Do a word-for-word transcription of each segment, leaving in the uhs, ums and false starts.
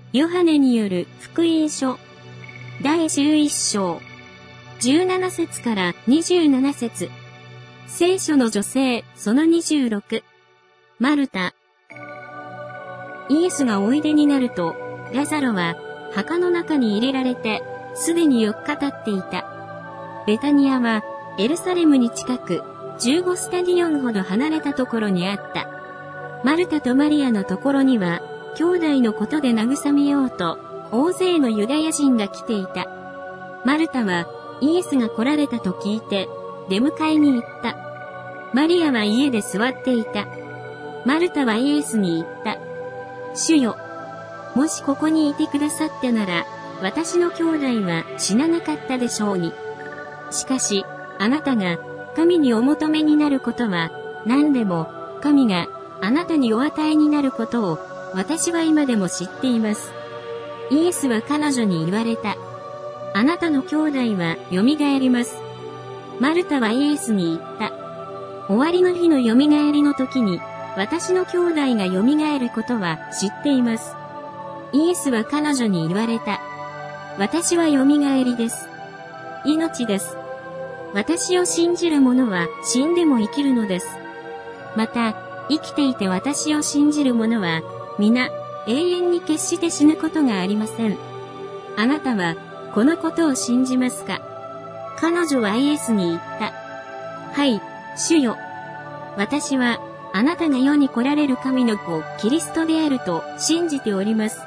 ヨハネによる福音書だいじゅういっ章じゅうなな節からにじゅうなな節。聖書の女性そのにじゅうろく。マルタ。イエスがおいでになると、ラザロは墓の中に入れられて、すでによっか経っていた。ベタニアはエルサレムに近く、じゅうごスタディオンほど離れたところにあった。マルタとマリアのところには、兄弟のことで慰めようと、大勢のユダヤ人が来ていた。マルタはイエスが来られたと聞いて、出迎えに行った。マリアは家で座っていた。マルタはイエスに言った。主よ、もしここにいてくださってなら、私の兄弟は死ななかったでしょうに。しかし、あなたが神にお求めになることは、何でも神があなたにお与えになることを、私は今でも知っています。イエスは彼女に言われた。あなたの兄弟は蘇ります。マルタはイエスに言った。終わりの日の蘇りの時に、私の兄弟が蘇ることは知っています。イエスは彼女に言われた。私は蘇りです。命です。私を信じる者は死んでも生きるのです。また、生きていて私を信じる者は、皆、永遠に決して死ぬことがありません。あなたは、このことを信じますか？彼女はイエスに言った。はい、主よ。私は、あなたが世に来られる神の子、キリストであると信じております。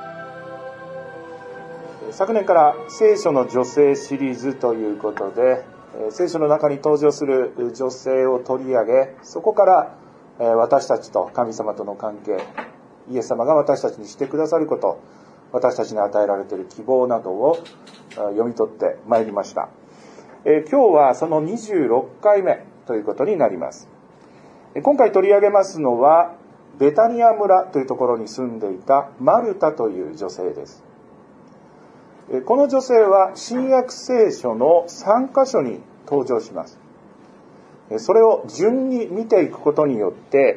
昨年から聖書の女性シリーズということで、聖書の中に登場する女性を取り上げ、そこから私たちと神様との関係、イエス様が私たちにしてくださること、私たちに与えられている希望などを読み取ってまいりました。えー、今日はそのにじゅうろっかいめということになります。今回取り上げますのは、ベタニア村というところに住んでいたマルタという女性です。この女性は新約聖書のさんかしょに登場します。それを順に見ていくことによって、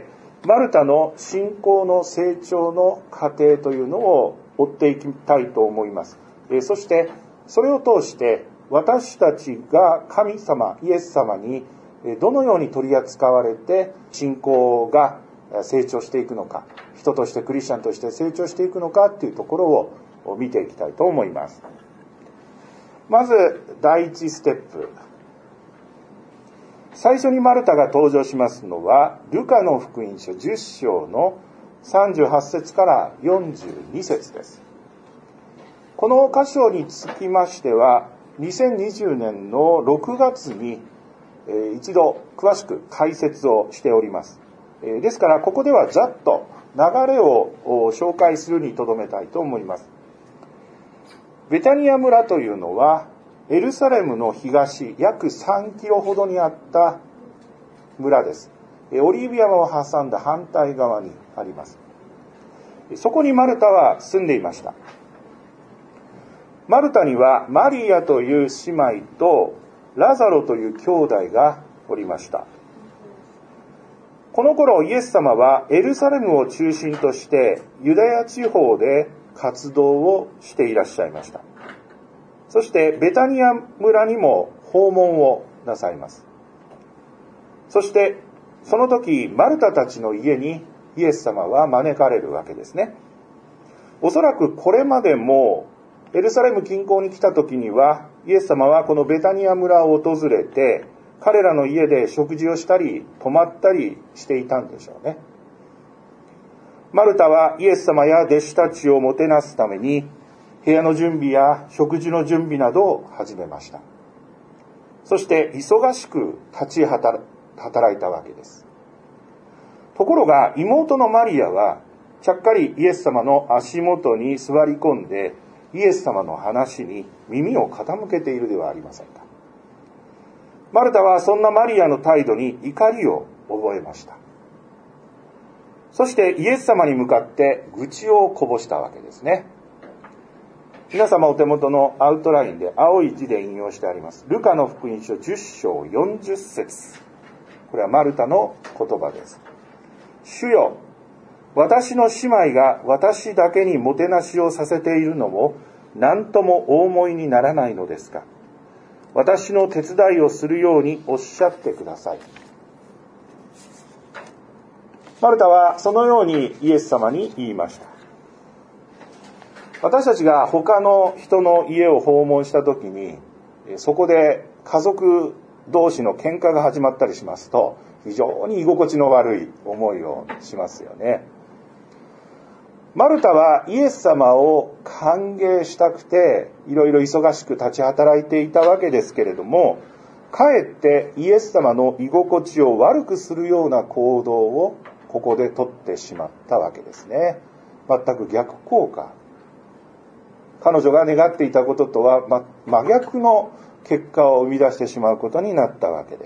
マルタの信仰の成長の過程というのを追っていきたいと思います。そしてそれを通して私たちが神様、イエス様にどのように取り扱われて信仰が成長していくのか、人としてクリスチャンとして成長していくのかというところを見ていきたいと思います。まず第一ステップ。最初にマルタが登場しますのは、ルカの福音書じゅっ章のさんじゅうはち節からよんじゅうに節です。この箇所につきましては、にせんにじゅうねんのろくがつに一度詳しく解説をしております。ですから、ここではざっと流れを紹介するにとどめたいと思います。ベタニア村というのは、エルサレムの東約さんキロほどにあった村です。オリーブ山を挟んだ反対側にあります。そこにマルタは住んでいました。マルタにはマリアという姉妹とラザロという兄弟がおりました。この頃イエス様はエルサレムを中心としてユダヤ地方で活動をしていらっしゃいました。そしてベタニア村にも訪問をなさいます。そしてその時マルタたちの家にイエス様は招かれるわけですね。おそらくこれまでもエルサレム近郊に来た時にはイエス様はこのベタニア村を訪れて彼らの家で食事をしたり泊まったりしていたんでしょうね。マルタはイエス様や弟子たちをもてなすために部屋の準備や食事の準備などを始めました。そして忙しく立ち働いたわけです。ところが妹のマリアはちゃっかりイエス様の足元に座り込んでイエス様の話に耳を傾けているではありませんか。マルタはそんなマリアの態度に怒りを覚えました。そしてイエス様に向かって愚痴をこぼしたわけですね。皆様お手元のアウトラインで青い字で引用してあります。ルカの福音書じゅっ章よんじゅっ節。これはマルタの言葉です。主よ、 私の姉妹が私だけにもてなしをさせているのも何ともお思いにならないのですか。私の手伝いをするようにおっしゃってください。マルタはそのようにイエス様に言いました。私たちが他の人の家を訪問したときに、そこで家族同士の喧嘩が始まったりしますと、非常に居心地の悪い思いをしますよね。マルタはイエス様を歓迎したくて、いろいろ忙しく立ち働いていたわけですけれども、かえってイエス様の居心地を悪くするような行動をここで取ってしまったわけですね。全く逆効果。彼女が願っていたこととは真逆の結果を生み出してしまうことになったわけです。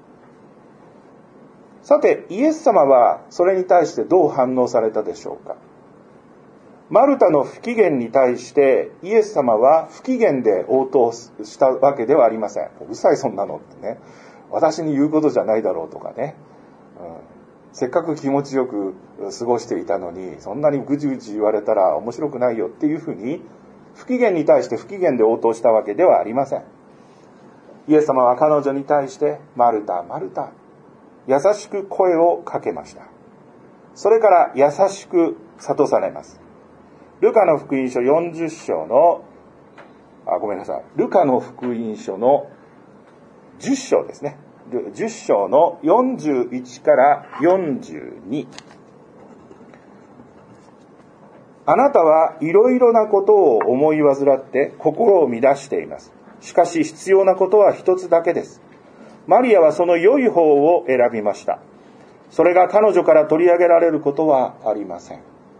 さて、イエス様はそれに対してどう反応されたでしょうか。マルタの不機嫌に対してイエス様は不機嫌で応答したわけではありません。うるさいそんなのってね、私に言うことじゃないだろうとかね、うん、せっかく気持ちよく過ごしていたのにそんなにぐちぐち言われたら面白くないよっていうふうに不機嫌に対して不機嫌で応答したわけではありません。イエス様は彼女に対してマルタマルタ、優しく声をかけました。それから優しく諭されます。ルカの福音書よんじゅっ章のあごめんなさいルカの福音書のじゅっ章ですね。じゅっ章のよんじゅういちからよんじゅうに。あなたはいろいろなことを思い煩って心を乱しています。しかし必要なことは一つだけです。マリアはその良い方を選びました。それが彼女から取り上げられることはありません。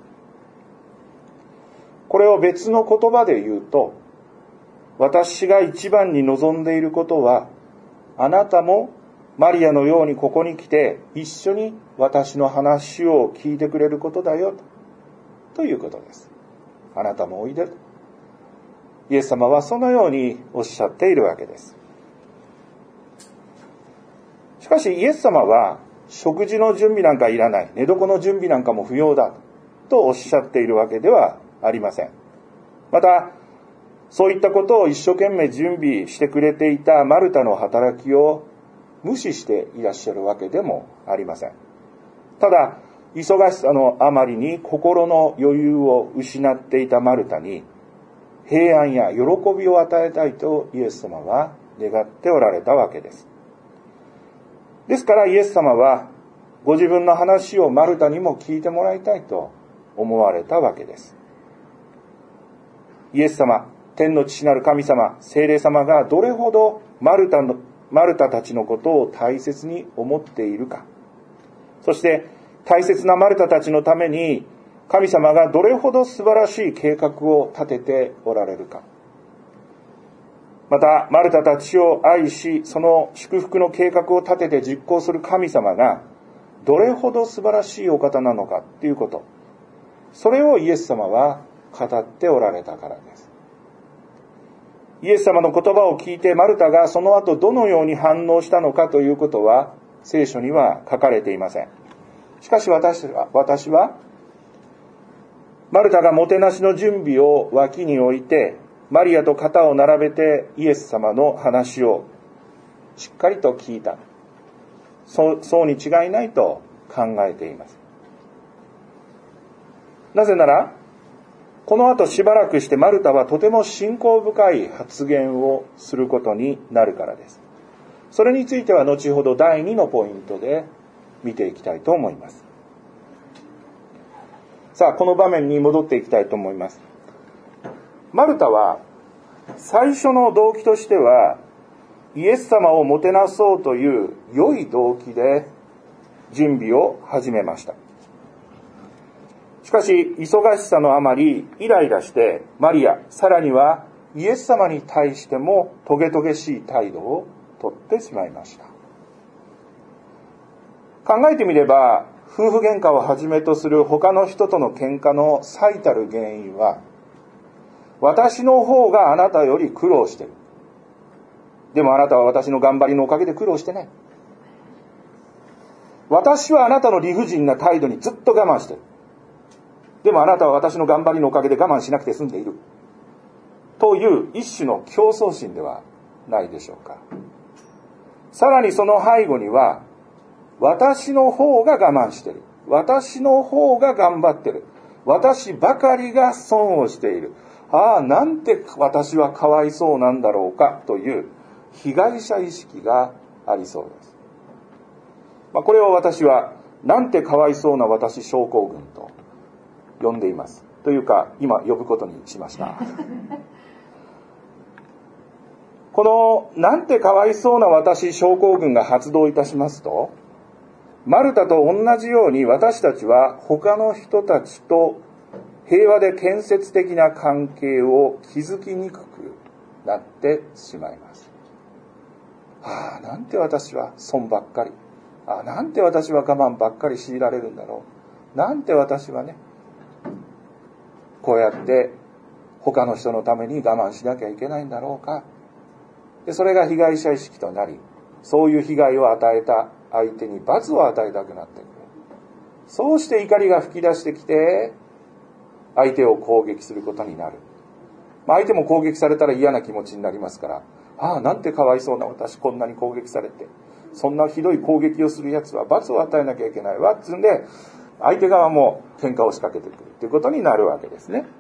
これを別の言葉で言うと、私が一番に望んでいることは、あなたもマリアのようにここに来て一緒に私の話を聞いてくれることだよということです。あなたもおいで。イエス様はそのようにおっしゃっているわけです。しかしイエス様は食事の準備なんかいらない、寝床の準備なんかも不要だとおっしゃっているわけではありません。またそういったことを一生懸命準備してくれていたマルタの働きを無視していらっしゃるわけでもありません。ただ忙しさのあまりに心の余裕を失っていたマルタに平安や喜びを与えたいとイエス様は願っておられたわけです。ですからイエス様はご自分の話をマルタにも聞いてもらいたいと思われたわけです。イエス様、天の父なる神様、聖霊様がどれほどマルタの、マルタたちのことを大切に思っているか、そして大切なマルタたちのために神様がどれほど素晴らしい計画を立てておられるか、またマルタたちを愛しその祝福の計画を立てて実行する神様がどれほど素晴らしいお方なのかということ、それをイエス様は語っておられたからです。イエス様の言葉を聞いてマルタがその後どのように反応したのかということは聖書には書かれていません。しかし私は、私はマルタがもてなしの準備を脇に置いてマリアと肩を並べてイエス様の話をしっかりと聞いた、そう、そうに違いないと考えています。なぜならこの後しばらくしてマルタはとても信仰深い発言をすることになるからです。それについては後ほどだいにのポイントで見ていきたいと思います。さあこの場面に戻っていきたいと思います。マルタは最初の動機としてはイエス様をもてなそうという良い動機で準備を始めました。しかし忙しさのあまりイライラしてマリア、さらにはイエス様に対してもトゲトゲしい態度をとってしまいました。考えてみれば夫婦喧嘩をはじめとする他の人との喧嘩の最たる原因は私の方があなたより苦労している、でもあなたは私の頑張りのおかげで苦労してない、私はあなたの理不尽な態度にずっと我慢している、 でもあなたは私の頑張りのおかげで我慢しなくて済んでいる。という一種の競争心ではないでしょうか。さらにその背後には、私の方が我慢している。私の方が頑張っている。私ばかりが損をしている。ああ、なんて私はかわいそうなんだろうかという被害者意識がありそうです。まあ、これを私は、なんてかわいそうな私症候群と呼んでいます。というか、今呼ぶことにしました。この、なんてかわいそうな私症候群が発動いたしますと、マルタと同じように私たちは他の人たちと平和で建設的な関係を築きにくくなってしまいます。ああ、なんて私は損ばっかり。ああ、なんて私は我慢ばっかり強いられるんだろう。なんて私はね、こうやって他の人のために我慢しなきゃいけないんだろうか。で、それが被害者意識となり、そういう被害を与えた相手に罰を与えたくなってくる。そうして怒りが吹き出してきて、相手を攻撃することになる。まあ、相手も攻撃されたら嫌な気持ちになりますから、ああ、なんてかわいそうな私、こんなに攻撃されて、そんなひどい攻撃をする奴は罰を与えなきゃいけないわ、つんで、相手側も喧嘩を仕掛けてくるということになるわけですね。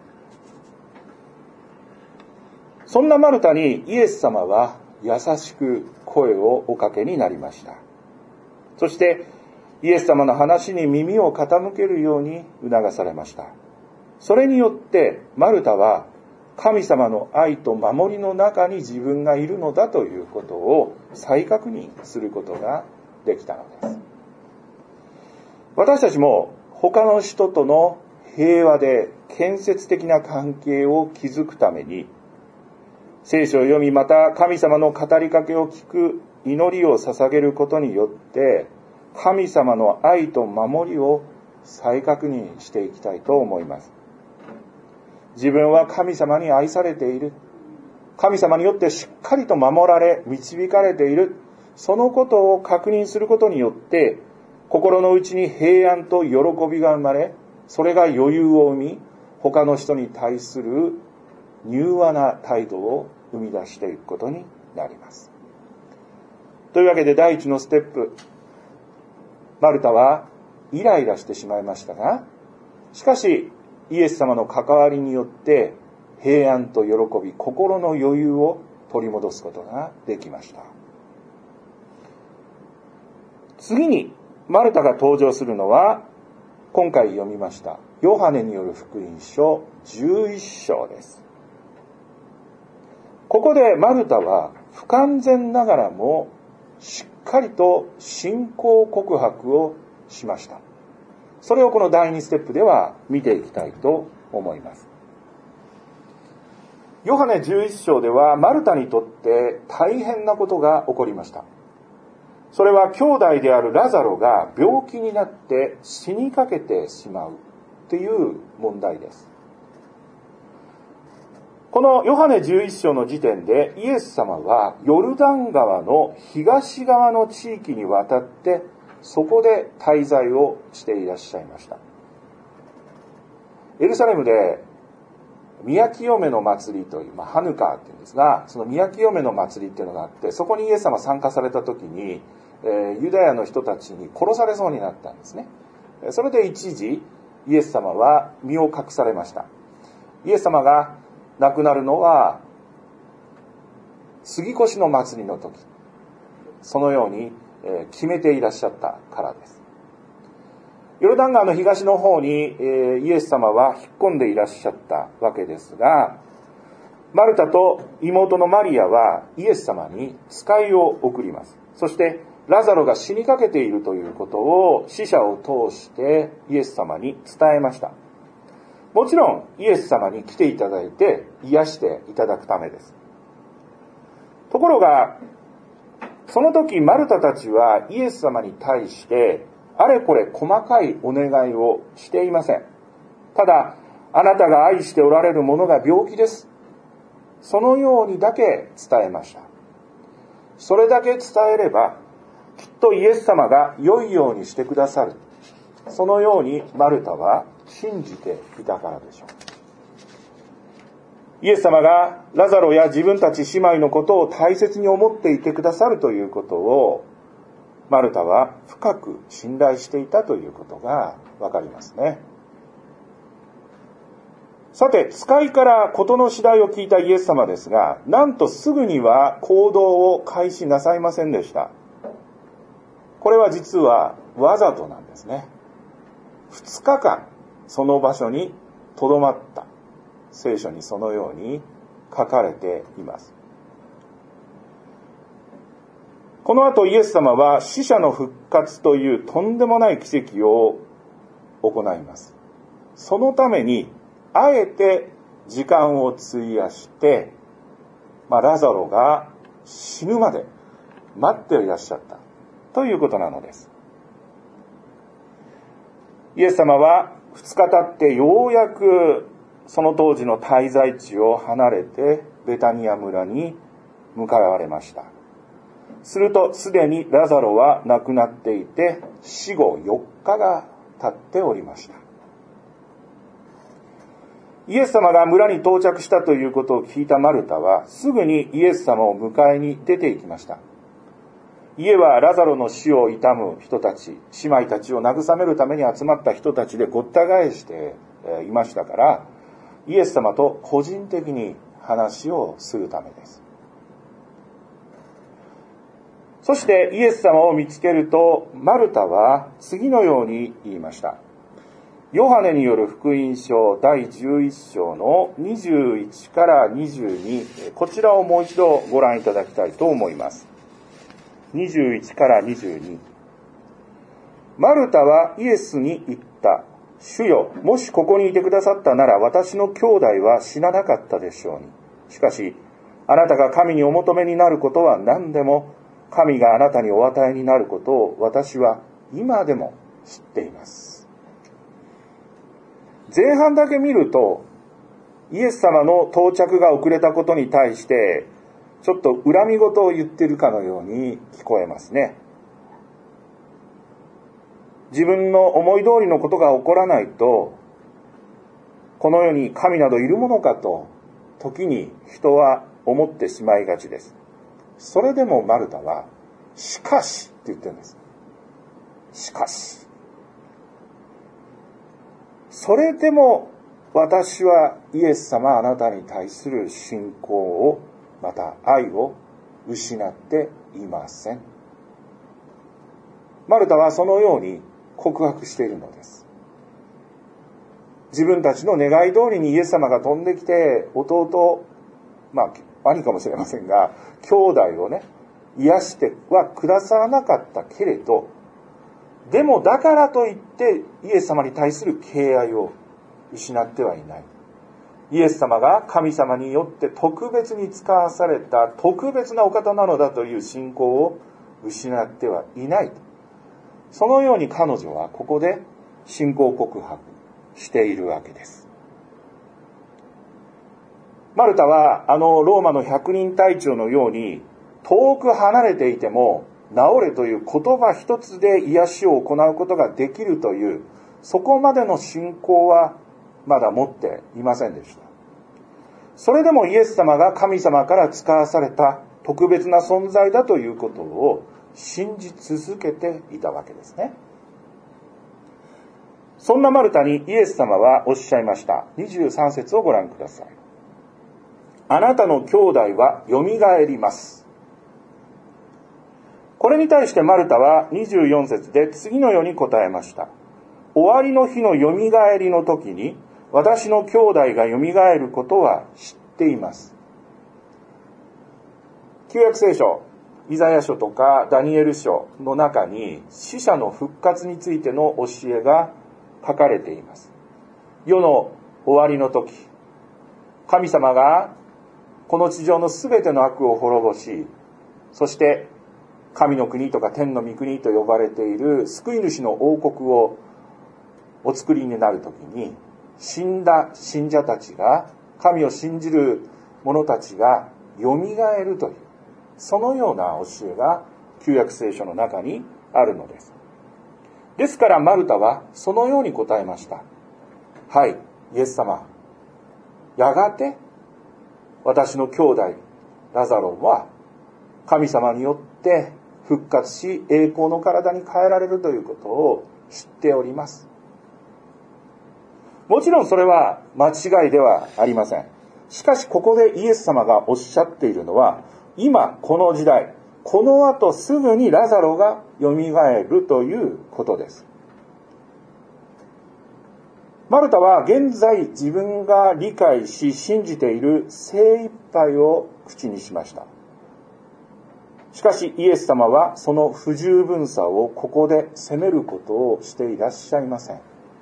そんなマルタにイエス様は優しく声をおかけになりました。そしてイエス様の話に耳を傾けるように促されました。それによってマルタは神様の愛と守りの中に自分がいるのだということを再確認することができたのです。私たちも他の人との平和で建設的な関係を築くために、聖書を読み、また神様の語りかけを聞く、祈りを捧げることによって神様の愛と守りを再確認していきたいと思います。自分は神様に愛されている、神様によってしっかりと守られ導かれている、そのことを確認することによって心の内に平安と喜びが生まれ、それが余裕を生み、他の人に対する柔和な態度を生み出していくことになります。というわけで第一のステップ、マルタはイライラしてしまいましたが、しかしイエス様の関わりによって平安と喜び、心の余裕を取り戻すことができました。次にマルタが登場するのは、今回読みましたヨハネによる福音書じゅういっ章です。ここでマルタは不完全ながらもしっかりと信仰告白をしました。それをこのだいにステップでは見ていきたいと思います。ヨハネじゅういっ章ではマルタにとって大変なことが起こりました。それは兄弟であるラザロが病気になって死にかけてしまうという問題です。このヨハネじゅういっ章の時点でイエス様はヨルダン川の東側の地域に渡ってそこで滞在をしていらっしゃいました。エルサレムで宮清めの祭りという、まあ、ハヌカーっていうんですが、その宮清めの祭りっていうのがあって、そこにイエス様参加された時に、えー、ユダヤの人たちに殺されそうになったんですね。それで一時イエス様は身を隠されました。イエス様が亡くなるのは杉越の祭りの時、そのように決めていらっしゃったからです。ヨルダン川の東の方にイエス様は引っ込んでいらっしゃったわけですが、マルタと妹のマリアはイエス様に使いを送ります。そしてラザロが死にかけているということを使者を通してイエス様に伝えました。もちろんイエス様に来ていただいて癒していただくためです。ところがその時マルタたちはイエス様に対してあれこれ細かいお願いをしていません。ただ、あなたが愛しておられる者が病気です、そのようにだけ伝えました。それだけ伝えればきっとイエス様が良いようにしてくださる、 そのようにマルタは信じていたからでしょう。イエス様がラザロや自分たち姉妹のことを大切に思っていてくださるということを、マルタは深く信頼していたということがわかりますね。さて、使いから事の次第を聞いたイエス様ですが、なんとすぐには行動を開始なさいませんでした。これは実はわざとなんですね。二日間その場所にとどまった。聖書にそのように書かれています。この後イエス様は死者の復活というとんでもない奇跡を行います。そのためにあえて時間を費やして、まあ、ラザロが死ぬまで待っていらっしゃったということなのです。イエス様は二日経ってようやくその当時の滞在地を離れてベタニア村に向かわれました。するとすでにラザロは亡くなっていて死後よっかが経っておりました。イエス様が村に到着したということを聞いたマルタはすぐにイエス様を迎えに出て行きました。家はラザロの死を悼む人たち、姉妹たちを慰めるために集まった人たちでごった返していましたから、イエス様と個人的に話をするためです。そしてイエス様を見つけると、マルタは次のように言いました。ヨハネによる福音書だいじゅういっ章のにじゅういちからにじゅうに、こちらをもう一度ご覧いただきたいと思います。にじゅういちからにじゅうに。マルタはイエスに言った。主よ、もしここにいてくださったなら私の兄弟は死ななかったでしょうに。しかし、あなたが神にお求めになることは何でも、神があなたにお与えになることを私は今でも知っています。前半だけ見ると、イエス様の到着が遅れたことに対して、ちょっと恨み事を言っているかのように聞こえますね。自分の思い通りのことが起こらないと、この世に神などいるものかと、時に人は思ってしまいがちです。それでもマルタは、しかしって言ってるんです。しかし。それでも私はイエス様あなたに対する信仰を、また愛を失っていません。マルタはそのように告白しているのです。自分たちの願い通りにイエス様が飛んできて、弟、まあ兄かもしれませんが、兄弟をね、癒してはくださらなかったけれど、でもだからといってイエス様に対する敬愛を失ってはいない。イエス様が神様によって特別に使わされた特別なお方なのだという信仰を失ってはいない。そのように彼女はここで信仰告白しているわけです。マルタはあのローマの百人隊長のように遠く離れていても治れという言葉一つで癒しを行うことができるというそこまでの信仰はまだ持っていませんでした。それでもイエス様が神様から使わされた特別な存在だということを信じ続けていたわけですね。そんなマルタにイエス様はおっしゃいました。にじゅうさん節をご覧ください。あなたの兄弟はよみがえります。これに対してマルタはにじゅうよん節で次のように答えました。終わりの日のよみがえりの時に私の兄弟がよみがえることは知っています。旧約聖書、イザヤ書とかダニエル書の中に死者の復活についての教えが書かれています。世の終わりの時、神様がこの地上のすべての悪を滅ぼし、そして神の国とか天の御国と呼ばれている救い主の王国をお作りになるときに、死んだ信者たちが、神を信じる者たちがよみがえるという、そのような教えが旧約聖書の中にあるのです。 ですからマルタはそのように答えました。はい、イエス様、やがて私の兄弟ラザロは神様によって復活し栄光の体に変えられるということを知っております。もちろんそれは間違いではありません。しかしここでイエス様がおっしゃっているのは、今この時代、この後すぐにラザロがよみがえるということです。マルタは現在自分が理解し信じている精一杯を口にしました。しかしイエス様はその不十分さをここで責めることをしていらっしゃいません。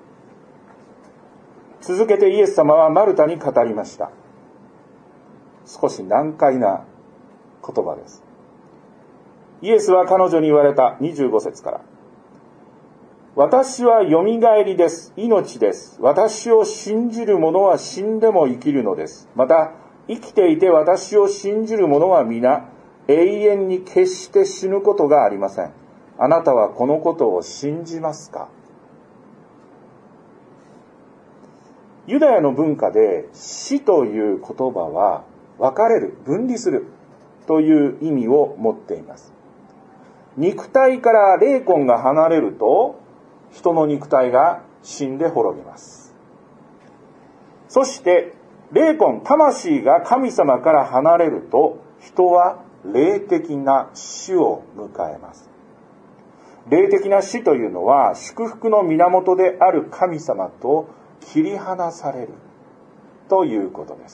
続けてイエス様はマルタに語りました。少し難解な言葉です。イエスは彼女に言われた。にじゅうご節から、私はよみがえりです。命です。私を信じる者は死んでも生きるのです。また生きていて私を信じる者は皆永遠に決して死ぬことがありません。あなたはこのことを信じますか？ユダヤの文化で死という言葉は分かれる、分離するという意味を持っています。肉体から霊魂が離れると人の肉体が死んで滅びます。そして霊魂、魂が神様から離れると人は霊的な死を迎えます。霊的な死というのは祝福の源である神様と切り離されるということです。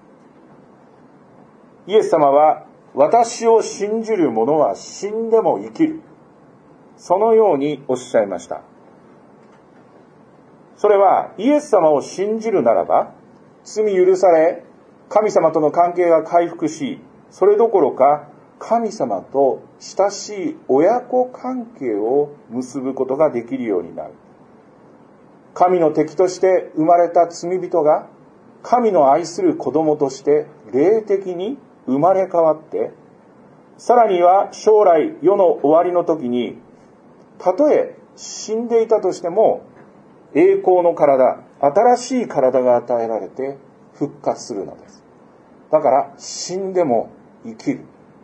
イエス様は私を信じる者は死んでも生きる、そのようにおっしゃいました。それはイエス様を信じるならば罪許され神様との関係が回復し、それどころか神様と親しい親子関係を結ぶことができるようになる。神の敵として生まれた罪人が神の愛する子供として霊的に生まれ変わって、さらには将来世の終わりの時にたとえ死んでいたとしても栄光の体、新しい体が与えられて復活するのです。だから死んでも生きる。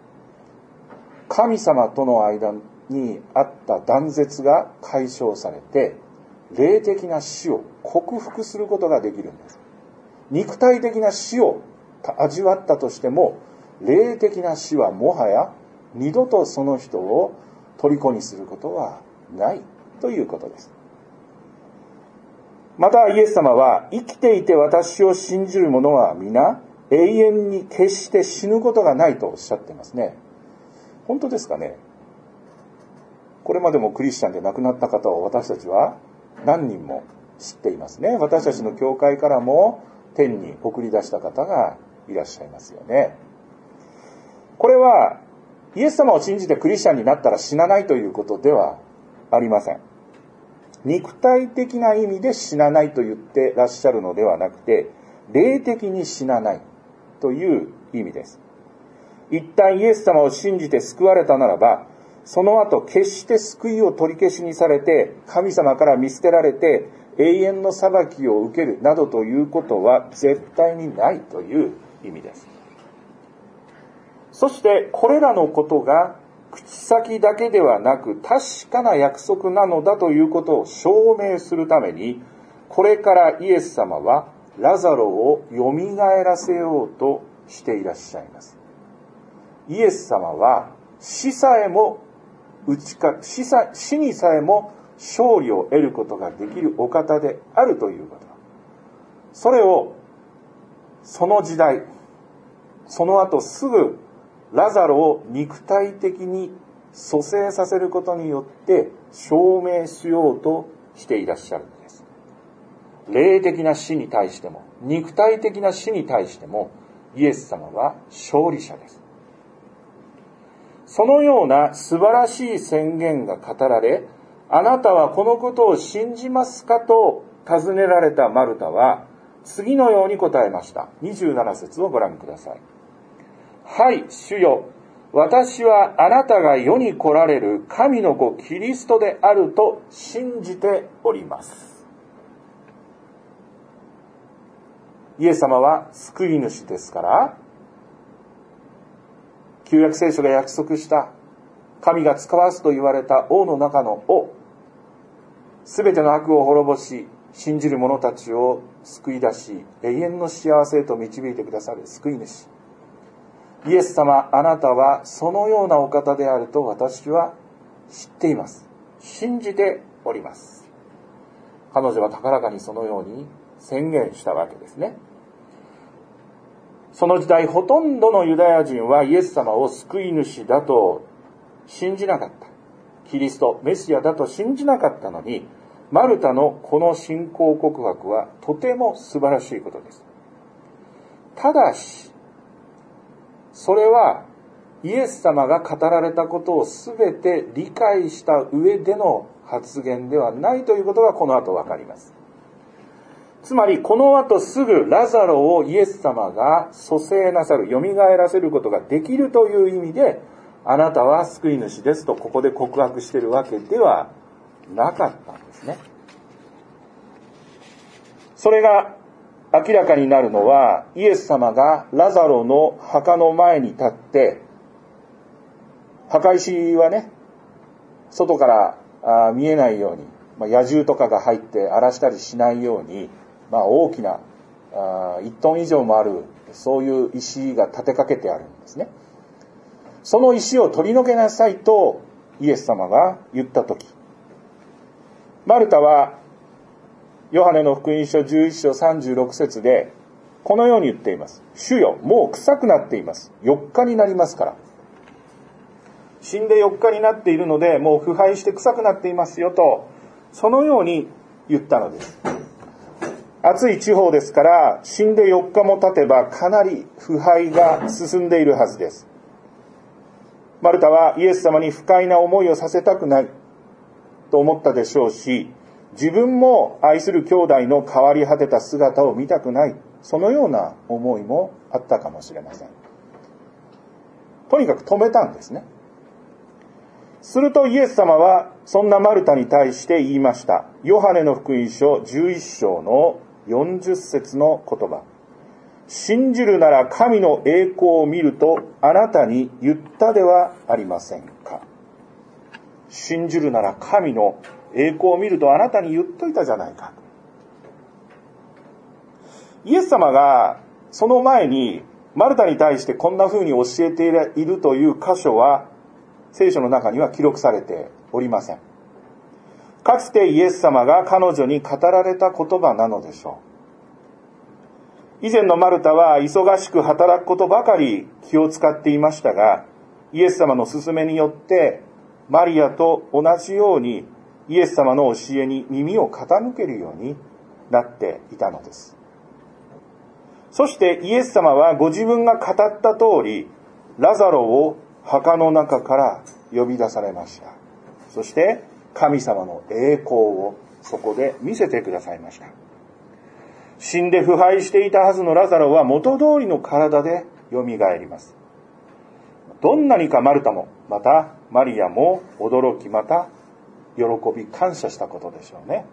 神様との間にあった断絶が解消されて、霊的な死を克服することができるんです。肉体的な死を味わったとしても、霊的な死はもはや二度とその人を虜にすることはないということです。またイエス様は、生きていて私を信じる者は皆永遠に決して死ぬことがないとおっしゃっていますね。本当ですかね。これまでもクリスチャンで亡くなった方を私たちは何人も知っていますね。私たちの教会からも天に送り出した方がいらっしゃいますよね。これはイエス様を信じてクリスチャンになったら死なないということではありません。肉体的な意味で死なないと言ってらっしゃるのではなくて、霊的に死なないという意味です。一旦イエス様を信じて救われたならば、その後決して救いを取り消しにされて、神様から見捨てられて永遠の裁きを受けるなどということは絶対にないという意味です。そしてこれらのことが口先だけではなく確かな約束なのだということを証明するために、これからイエス様はラザロをよみがえらせようとしていらっしゃいます。イエス様は死さえも打ち勝死さ死にさえも勝利を得ることができるお方であるということ。それをその時代、その後すぐラザロを肉体的に蘇生させることによって証明しようとしていらっしゃるんです。霊的な死に対しても肉体的な死に対してもイエス様は勝利者です。そのような素晴らしい宣言が語られ、あなたはこのことを信じますかと尋ねられたマルタは次のように答えました。にじゅうなな節をご覧ください。はい、主よ、 私はあなたが世に来られる神の子キリストであると信じております。イエス様は救い主ですから、旧約聖書が約束した神が使わすと言われた王の中の王、すべての悪を滅ぼし、信じる者たちを救い出し、永遠の幸せへと導いてくださる救い主。イエス様、あなたはそのようなお方であると私は知っています。信じております。彼女は高らかにそのように宣言したわけですね。その時代、ほとんどのユダヤ人はイエス様を救い主だと信じなかった。キリスト、メシアだと信じなかったのに、マルタのこの信仰告白はとても素晴らしいことです。ただし、それはイエス様が語られたことをすべて理解した上での発言ではないということがこの後わかります。つまりこの後すぐラザロをイエス様が蘇生なさる、蘇らせることができるという意味で、あなたは救い主ですとここで告白しているわけではなかったんですね。それが明らかになるのは、イエス様がラザロの墓の前に立って、墓石はね、外からあ見えないように、まあ、野獣とかが入って荒らしたりしないように、まあ、大きなあいちトン以上もあるそういう石が立てかけてあるんですね。その石を取り除けなさいとイエス様が言ったとき、マルタはヨハネの福音書じゅういっ章さんじゅうろく節でこのように言っています。主よ、もう臭くなっています。よっかになりますから。死んでよっかになっているので、もう腐敗して臭くなっていますよと、そのように言ったのです。暑い地方ですから、死んでよっかも経てばかなり腐敗が進んでいるはずです。マルタはイエス様に不快な思いをさせたくないと思ったでしょうし、自分も愛する兄弟の変わり果てた姿を見たくない、そのような思いもあったかもしれません。とにかく止めたんですね。するとイエス様はそんなマルタに対して言いました。ヨハネの福音書じゅういっ章のよんじゅっ節の言葉。信じるなら神の栄光を見るとあなたに言ったではありませんか。信じるなら神の栄光を見るとあなたに言っといたじゃないか。イエス様がその前にマルタに対してこんな風に教えているという箇所は聖書の中には記録されておりません。かつてイエス様が彼女に語られた言葉なのでしょう。以前のマルタは忙しく働くことばかり気を使っていましたが、イエス様の勧めによってマリアと同じようにイエス様の教えに耳を傾けるようになっていたのです。そしてイエス様はご自分が語った通り、ラザロを墓の中から呼び出されました。そして神様の栄光をそこで見せてくださいました。死んで腐敗していたはずのラザロは元通りの体でよみがえります。どんなにかマルタもまたマリアも驚き、また喜び感謝したことでしょうね。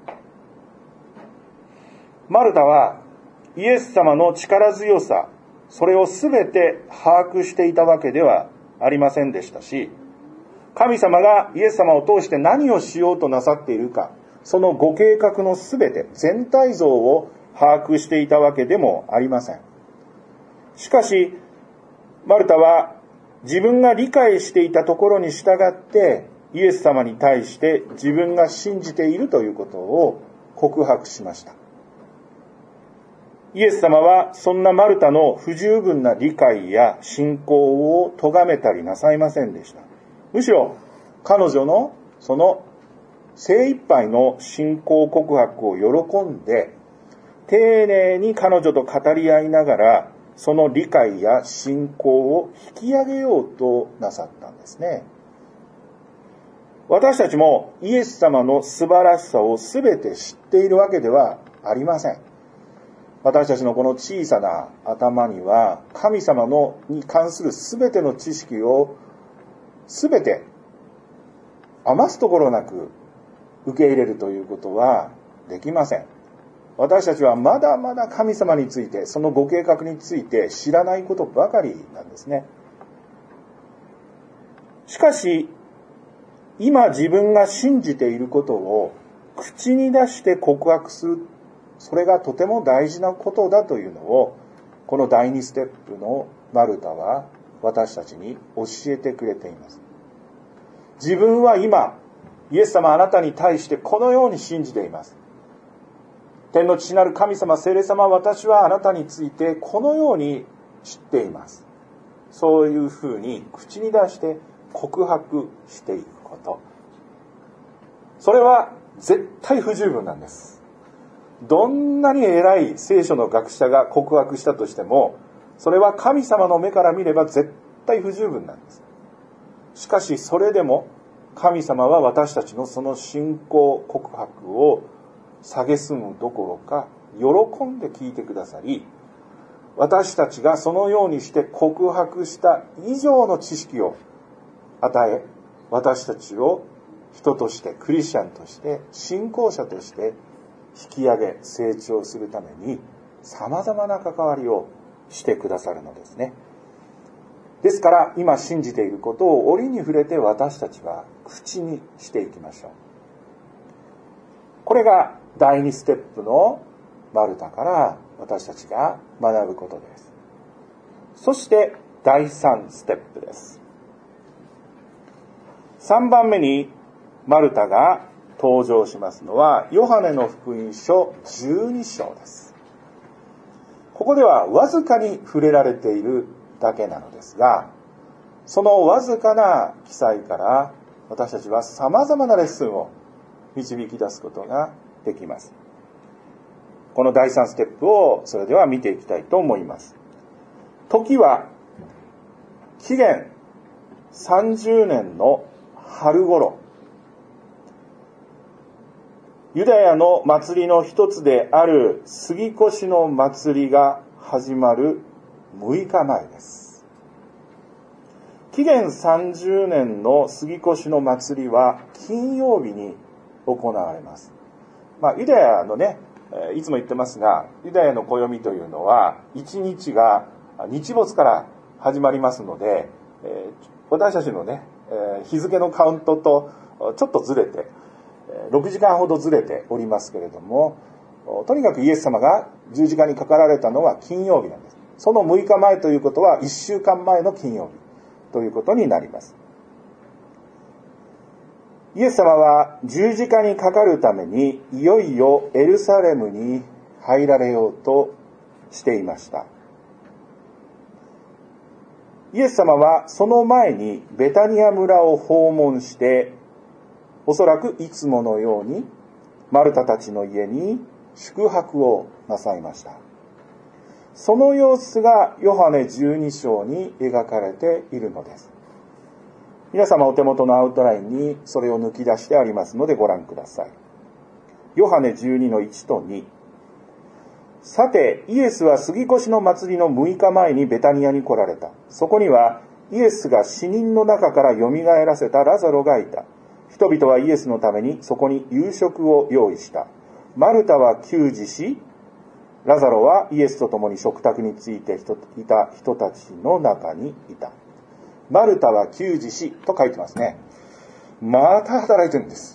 マルタはイエス様の力強さ、それをすべて把握していたわけではありませんでしたし、神様がイエス様を通して何をしようとなさっているか、そのご計画のすべて全体像を把握していたわけでもありません。しかしマルタは自分が理解していたところに従ってイエス様に対して自分が信じているということを告白しました。イエス様はそんなマルタの不十分な理解や信仰を咎めたりなさいませんでした。むしろ彼女のその精一杯の信仰告白を喜んで、丁寧に彼女と語り合いながらその理解や信仰を引き上げようとなさったんですね。私たちもイエス様の素晴らしさをすべて知っているわけではありません。私たちのこの小さな頭には神様のに関するすべての知識をすべて余すところなく受け入れるということはできません。私たちはまだまだ神様について、そのご計画について知らないことばかりなんですね。しかし、今自分が信じていることを口に出して告白する、それがとても大事なことだというのを、この第二ステップのマルタは私たちに教えてくれています。自分は今、イエス様あなたに対してこのように信じています。天の父なる神様、聖霊様、私はあなたについてこのように知っています。そういうふうに口に出して告白していくこと。それは絶対不十分なんです。どんなに偉い聖書の学者が告白したとしても、それは神様の目から見れば絶対不十分なんです。しかしそれでも神様は私たちのその信仰告白を蔑むどころか喜んで聞いてくださり、私たちがそのようにして告白した以上の知識を与え、私たちを人としてクリスチャンとして信仰者として引き上げ成長するために様々な関わりをしてくださるのですね。ですから今信じていることを折に触れて私たちは口にしていきましょう。これが第二ステップのマルタから私たちが学ぶことです。そして第三ステップです。三番目にマルタが登場しますのはヨハネの福音書じゅうに章です。ここではわずかに触れられているだけなのですが、そのわずかな記載から私たちは様々なレッスンを導き出すことができます。この第三ステップをそれでは見ていきたいと思います。時は紀元さんじゅうねんの春頃、ユダヤの祭りの一つである杉越の祭りが始まるむいかまえです。紀元さんじゅうねんの杉越の祭りは金曜日に行われます。まあ、ユダヤのね、いつも言ってますが、ユダヤの暦というのは一日が日没から始まりますので、私たちのね、日付のカウントとちょっとずれて、ろくじかんほどずれておりますけれども、とにかくイエス様が十字架にかかられたのは金曜日なんです。そのむいかまえということはいっしゅうかんまえの金曜日ということになります。イエス様は十字架にかかるためにいよいよエルサレムに入られようとしていました。イエス様はその前にベタニア村を訪問して、おそらくいつものようにマルタたちの家に宿泊をなさいました。その様子がヨハネじゅうに章に描かれているのです。皆様お手元のアウトラインにそれを抜き出してありますのでご覧ください。ヨハネじゅうにのいちとに。さて、イエスは杉越の祭りのむいかまえにベタニアに来られた。そこにはイエスが死人の中からよみがえらせたラザロがいた。人々はイエスのためにそこに夕食を用意した。マルタは給仕し、ラザロはイエスと共に食卓についていた人たちの中にいた。マルタは給仕しと書いてますね。また働いてるんです。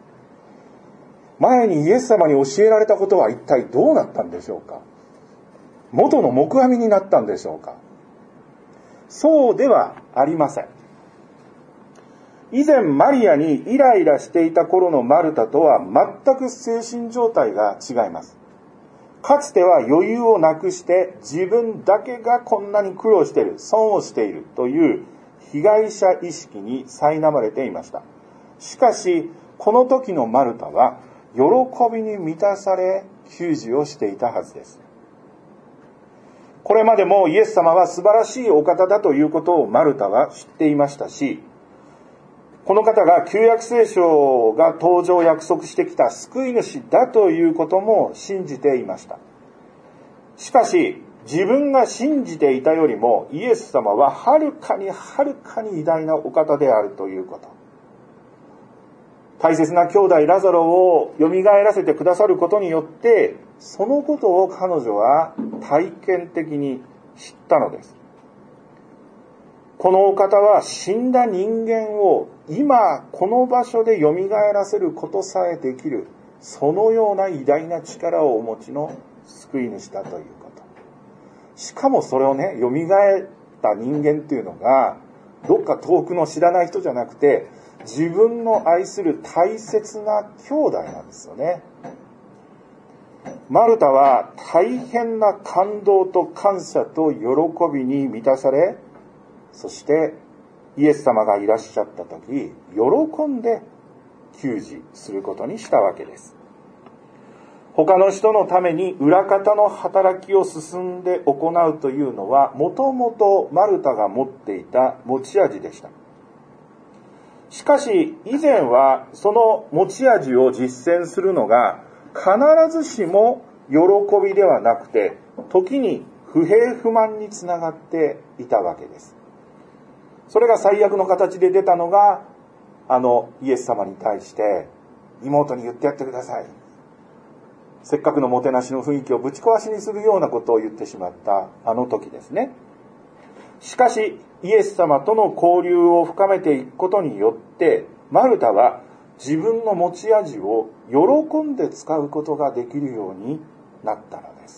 前にイエス様に教えられたことは一体どうなったんでしょうか。元の木阿弥になったんでしょうか。そうではありません。以前マリアにイライラしていた頃のマルタとは全く精神状態が違います。かつては余裕をなくして自分だけがこんなに苦労している、損をしているという被害者意識に苛まれていました。しかしこの時のマルタは喜びに満たされ給仕をしていたはずです。これまでもイエス様は素晴らしいお方だということをマルタは知っていましたし、この方が旧約聖書が登場を約束してきた救い主だということも信じていました。しかし自分が信じていたよりもイエス様ははるかにはるかに偉大なお方であるということ。大切な兄弟ラザロを蘇らせてくださることによって、そのことを彼女は体験的に知ったのです。このお方は死んだ人間を今この場所で蘇らせることさえできる、そのような偉大な力をお持ちの救い主だということ。しかもそれをね、蘇った人間っていうのがどっか遠くの知らない人じゃなくて、自分の愛する大切な兄弟なんですよね。マルタは大変な感動と感謝と喜びに満たされ、そしてイエス様がいらっしゃった時、喜んで給仕することにしたわけです。他の人のために裏方の働きを進んで行うというのは、もともとマルタが持っていた持ち味でした。しかし以前はその持ち味を実践するのが必ずしも喜びではなくて、時に不平不満につながっていたわけです。それが最悪の形で出たのが、あのイエス様に対して妹に言ってやってください、せっかくのもてなしの雰囲気をぶち壊しにするようなことを言ってしまったあの時ですね。しかしイエス様との交流を深めていくことによって、マルタは自分の持ち味を喜んで使うことができるようになったのです。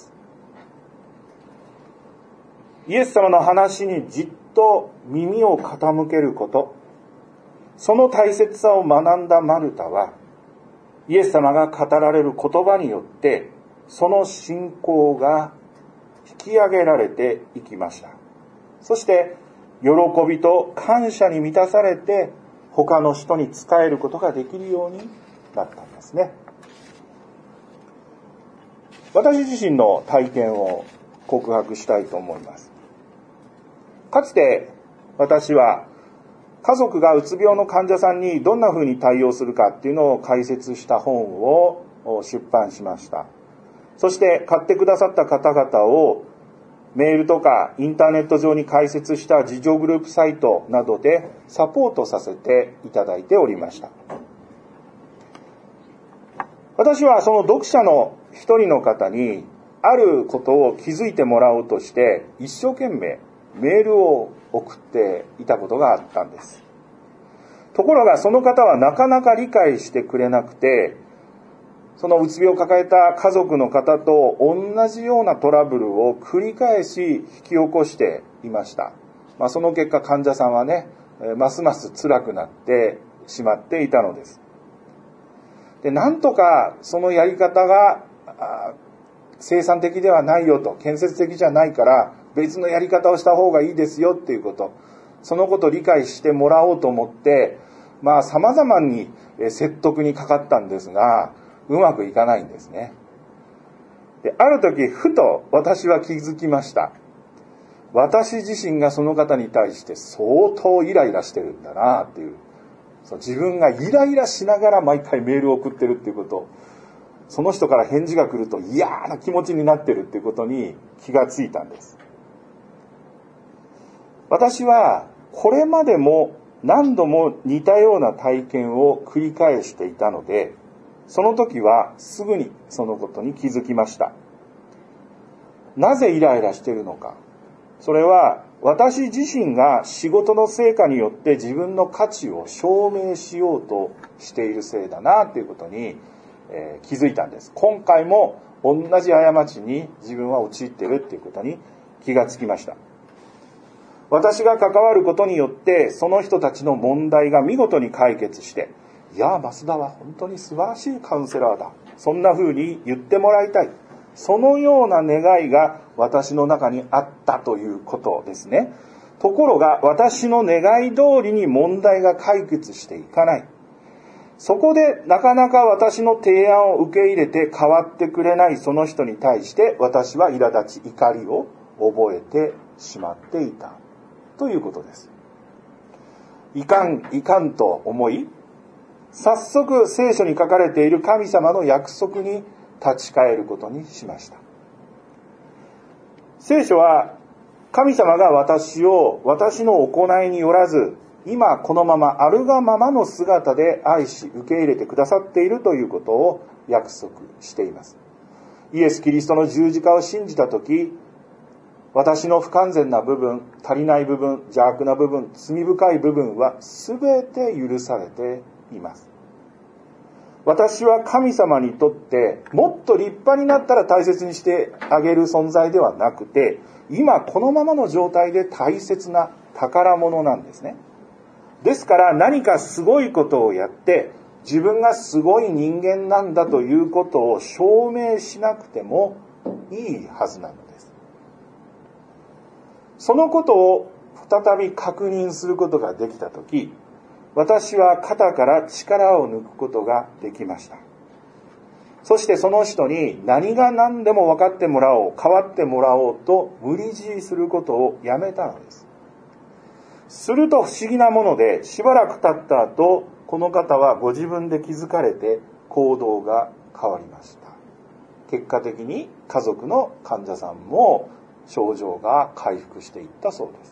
イエス様の話にじっと耳を傾けること、その大切さを学んだマルタは、イエス様が語られる言葉によってその信仰が引き上げられていきました。そして喜びと感謝に満たされて、他の人に仕えることができるようになったんですね。私自身の体験を告白したいと思います。かつて私は家族がうつ病の患者さんにどんな風に対応するかっていうのを解説した本を出版しました。そして買ってくださった方々をメールとかインターネット上に開設した自助グループサイトなどでサポートさせていただいておりました。私はその読者の一人の方にあることを気づいてもらおうとして一生懸命メールを送っていたことがあったんです。ところがその方はなかなか理解してくれなくて、そのうつ病を抱えた家族の方と同じようなトラブルを繰り返し引き起こしていました。まあ、その結果患者さんはね、ますます辛くなってしまっていたのです。で、なんとかそのやり方が生産的ではないよと、建設的じゃないから別のやり方をした方がいいですよっていうこと、そのことを理解してもらおうと思って、まあ様々に説得にかかったんですが、うまくいかないんですね。で、ある時ふと私は気づきました。私自身がその方に対して相当イライラしてるんだなっていう、そう自分がイライラしながら毎回メールを送ってるっていうこと、その人から返事が来ると嫌な気持ちになってるっていうことに気がついたんです。私はこれまでも何度も似たような体験を繰り返していたので、その時はすぐにそのことに気づきました。なぜイライラしているのか。それは私自身が仕事の成果によって自分の価値を証明しようとしているせいだなということに、えー、気づいたんです。今回も同じ過ちに自分は陥っているということに気がつきました。私が関わることによってその人たちの問題が見事に解決して、いや増田は本当に素晴らしいカウンセラーだ、そんな風に言ってもらいたい、そのような願いが私の中にあったということですね。ところが私の願い通りに問題が解決していかない。そこでなかなか私の提案を受け入れて変わってくれないその人に対して私は苛立ち怒りを覚えてしまっていたということです。いかんいかんと思い、早速聖書に書かれている神様の約束に立ち返ることにしました。 聖書は神様が私を私の行いによらず今このままあるがままの姿で愛し受け入れてくださっているということを約束しています。イエス・キリストの十字架を信じたとき、私の不完全な部分、足りない部分、邪悪な部分、罪深い部分は全て許されています。私は神様にとってもっと立派になったら大切にしてあげる存在ではなくて、今このままの状態で大切な宝物なんですね。ですから何かすごいことをやって自分がすごい人間なんだということを証明しなくてもいいはずなのです。そのことを再び確認することができたとき、私は肩から力を抜くことができました。そしてその人に何が何でも分かってもらおう、変わってもらおうと無理強いすることをやめたのです。すると不思議なもので、しばらく経った後、この方はご自分で気づかれて行動が変わりました。結果的に家族の患者さんも症状が回復していったそうです。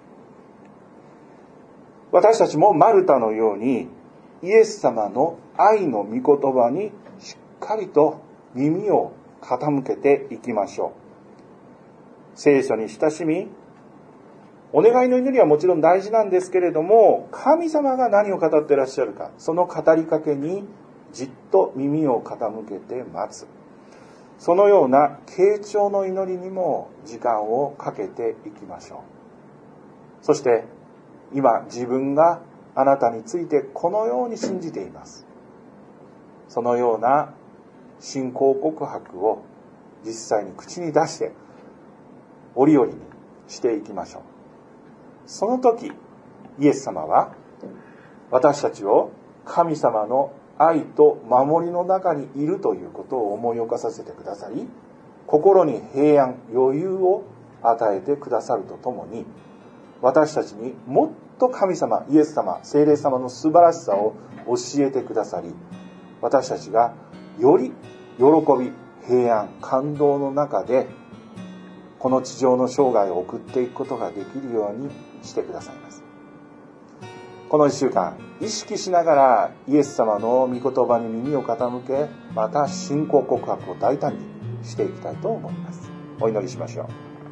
私たちもマルタのようにイエス様の愛の御言葉にしっかりと耳を傾けていきましょう。聖書に親しみ、お願いの祈りはもちろん大事なんですけれども、神様が何を語っていらっしゃるか、その語りかけにじっと耳を傾けて待つ。そのような傾聴の祈りにも時間をかけていきましょう。そして今自分があなたについてこのように信じています。そのような信仰告白を実際に口に出して折々にしていきましょう。その時イエス様は私たちを神様の愛と守りの中にいるということを思い起こさせてくださり、心に平安、余裕を与えてくださるとともに、私たちにもっと神様、イエス様、聖霊様の素晴らしさを教えてくださり、私たちがより喜び、平安、感動の中でこの地上の生涯を送っていくことができるようにしてくださいます。この一週間、意識しながらイエス様の御言葉に耳を傾け、また信仰告白を大胆にしていきたいと思います。お祈りしましょう。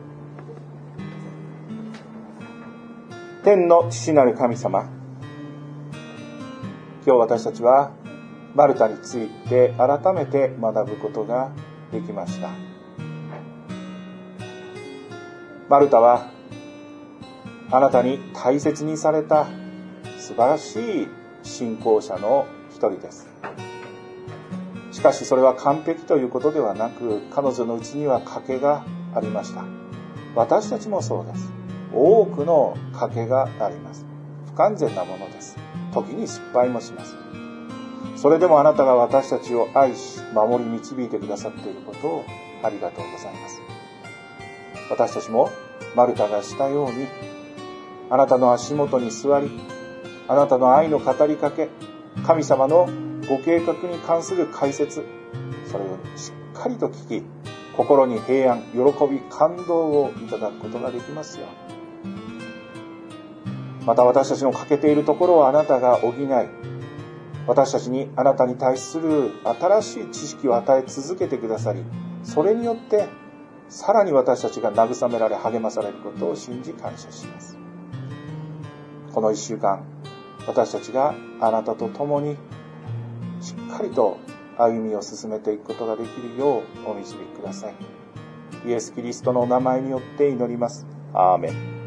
天の父なる神様、今日私たちはマルタについて改めて学ぶことができました。マルタはあなたに大切にされた素晴らしい信仰者の一人です。しかしそれは完璧ということではなく、彼女のうちには賭けがありました。私たちもそうです。多くの賭けがあります。不完全なものです。時に失敗もします。それでもあなたが私たちを愛し守り導いてくださっていることをありがとうございます。私たちもマルタがしたように、あなたの足元に座り、あなたの愛の語りかけ、神様のご計画に関する解説、それをしっかりと聞き、心に平安、喜び、感動をいただくことができますよ。また私たちの欠けているところをあなたが補い、私たちにあなたに対する新しい知識を与え続けてくださり、それによってさらに私たちが慰められ励まされることを信じ感謝します。この一週間、私たちがあなたと共にしっかりと歩みを進めていくことができるようお導きください。イエス・キリストのお名前によって祈ります。アーメン。